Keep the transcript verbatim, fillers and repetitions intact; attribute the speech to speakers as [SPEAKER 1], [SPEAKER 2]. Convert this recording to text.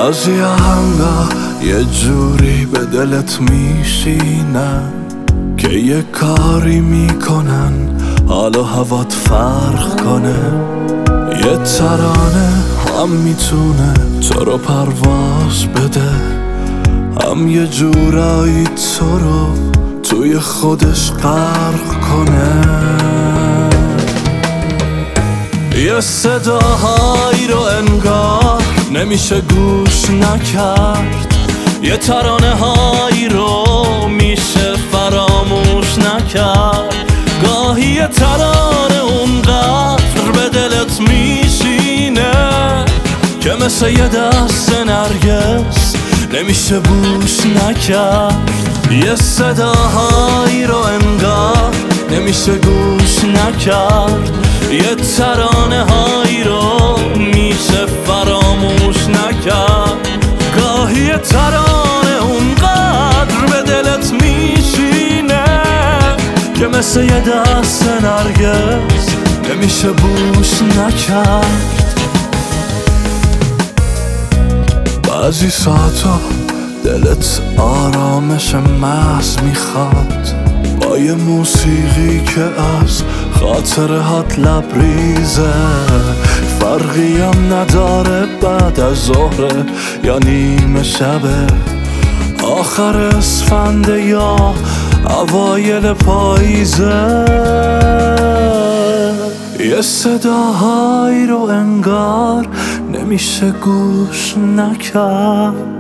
[SPEAKER 1] بعضی آهنگا یه جوری به دلت میشینن که یه کاری میکنن حالا هوات فرق کنه. یه ترانه هم میتونه تو رو پرواز بده، هم یه جورایی تو رو توی خودش غرق کنه. یه صداهایی رو انگار نمیشه گوش نکرد، یه ترانه هایی رو میشه فراموش نکرد. گاهی یه ترانه اونقدر به دلت میشینه که مثل یه دست نرگس نمیشه بوش نکرد. یه صداهایی رو انگار نمیشه گوش نکرد، یه ترانه هایی رو میشه فراموش نکرد. گاهی یه ترانه اونقدر به دلت میشینه که مثل یه دست نرگس نمیشه بوش نکرد. بعضی ساعتا دلت آرامش محض میخواد، با یه موسیقی که از خاطرهات لبریزه. فرقی هم نداره بعد از ظهر یا نیمه شبه، آخر اسفند یا اوایل پاییزه. یه صداهایی رو انگار نمیشه گوش نکرد،